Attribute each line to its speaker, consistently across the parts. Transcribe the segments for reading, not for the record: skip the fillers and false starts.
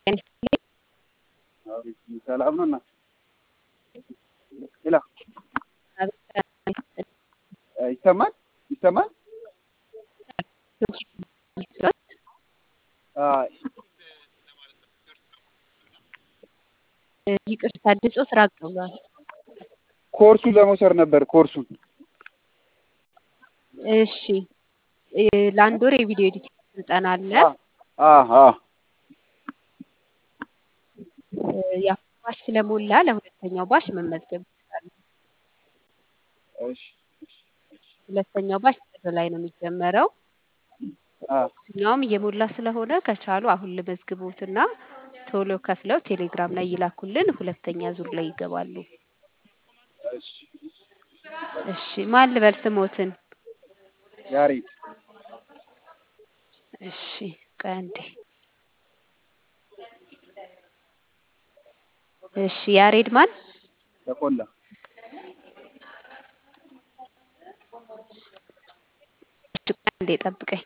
Speaker 1: አቤት ሰላም ነው እና ሌላ ይሰማል ይሰማል።
Speaker 2: ይቅርታ ድምፅዎ ራቅ ብሏል።
Speaker 1: ኮርሱን ለመውሰድ ነበር ኮርሱን።
Speaker 2: እሺ ለአንድ ወር የቪዲዮ ኤዲቲንግ ስልጠና አለ። ያው ባች ስለሞላ ለሁለተኛው ባች መመዝገብ ይችላሉ።
Speaker 1: እሺ
Speaker 2: ሁለተኛው ባች ጥር ላይ ነው የሚጀመረው። እኛውም እየሞላ ስለሆነ ከቻሉ አሁን ልመዝግቦትና ቶሎ ከፍለው ቴሌግራም ላይ ይላኩልን። ሁለተኛ ዙር ላይ ይገባሉ። እሺ ማን ልበል ስሞትን?
Speaker 1: ያሬድ
Speaker 2: እሺ ቀንዴ እሺ ያሬድ ማን?
Speaker 1: ተቆላ
Speaker 2: ቀንዴ ጠብቀኝ።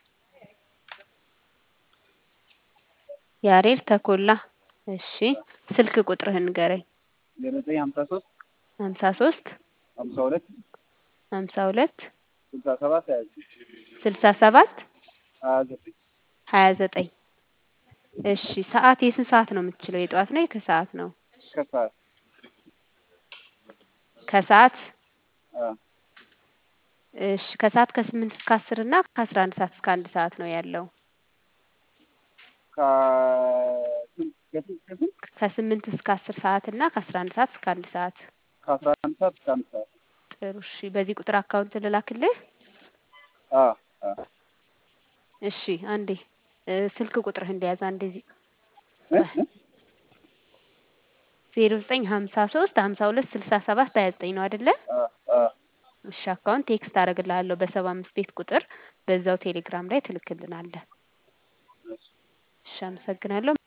Speaker 2: ያሬድ ተኮላ። እሺ ስልክ ቁጥርህን ንገረኝ።
Speaker 1: 953
Speaker 2: 53
Speaker 1: 52
Speaker 2: 52
Speaker 1: 67
Speaker 2: 67
Speaker 1: 29
Speaker 2: 29 እሺ ሰዓት የስንት ሰዓት ነው የምትችለው? የጠዋት ነው የከሰዓት ነው?
Speaker 1: ከሰዓት
Speaker 2: ከሰዓት እሺ ከሰዓት ከ8 እስከ 10 እና ከ11 ሰዓት እስከ 1 ሰዓት ነው ያለው። ከ8 እስከ 10 ሰዓት እና ከ11 ሰዓት እስከ 1 ሰዓት።
Speaker 1: ከ11 ሰዓት እስከ 1 ሰዓት።
Speaker 2: ጥሩ እሺ በዚህ ቁጥር አካውንት ልላክልህ? እሺ አንዴ ስልክ ቁጥርህን እንደያዝ አንዴ 0953 52 67 29 ነው አይደለ? እሺ አካውንት ቴክስት አደርግልሃለሁ በ75 ቤት ቁጥር በዛው ቴሌግራም ላይ ትልክልናለህ። እሺ አመሰግናለሁ።